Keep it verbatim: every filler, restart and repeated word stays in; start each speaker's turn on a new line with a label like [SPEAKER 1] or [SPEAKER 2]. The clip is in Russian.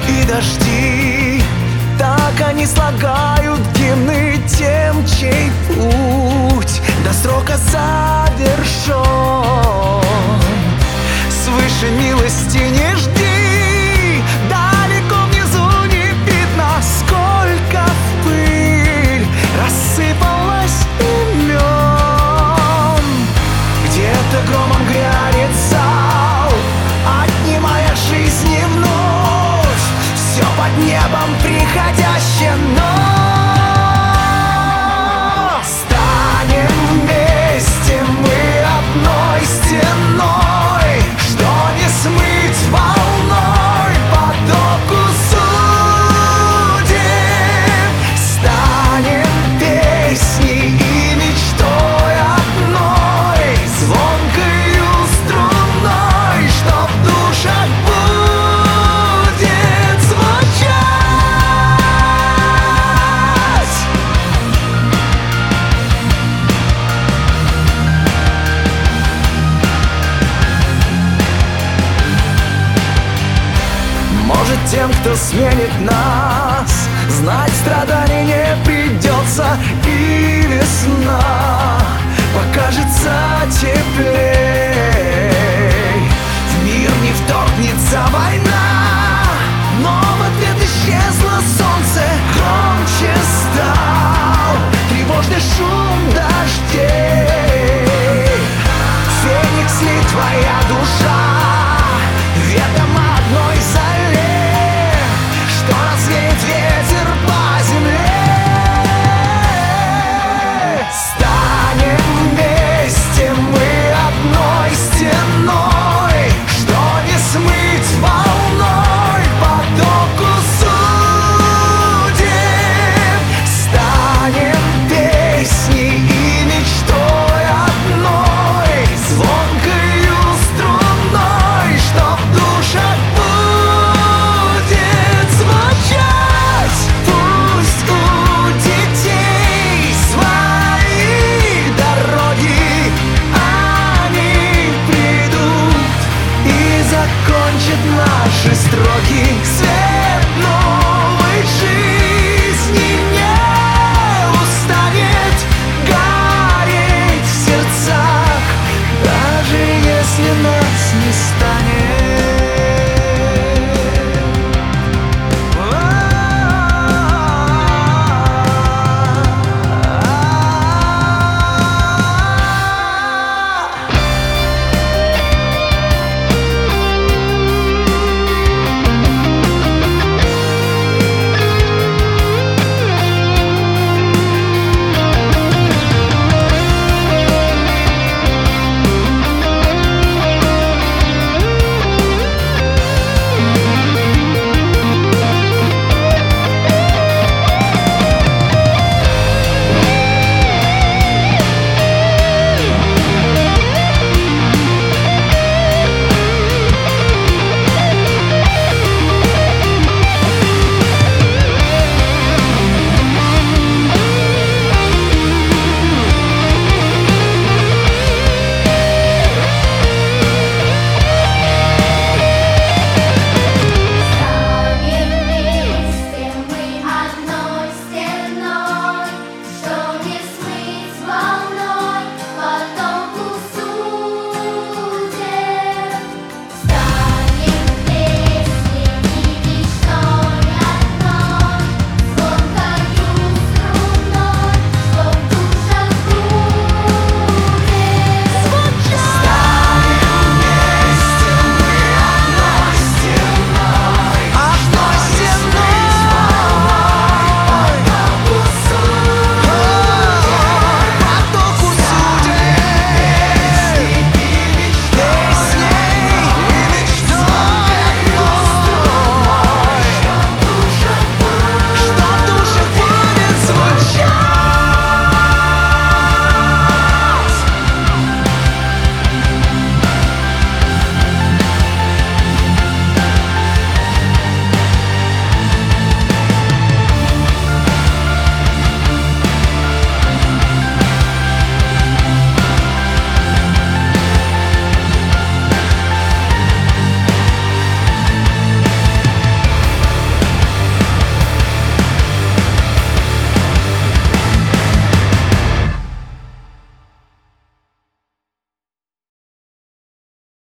[SPEAKER 1] и дожди. Так они слагают гимны тем, чей путь до срока завершен. Свыше милости не жди, далеко внизу не видно, сколько в пыль рассыпалось имен. Где-то громом грянет зал, отнимая жизни вновь все под небом приходящее, но станем вместе мы одной стеной, что не смыть волной потоку судеб. Станем песней и мечтой одной, звонкою струной, что в душах будет звучать. Может, тем, кто сменит нас, знать страданий не придется, и весна покажется теплей. В мир не вторгнется война.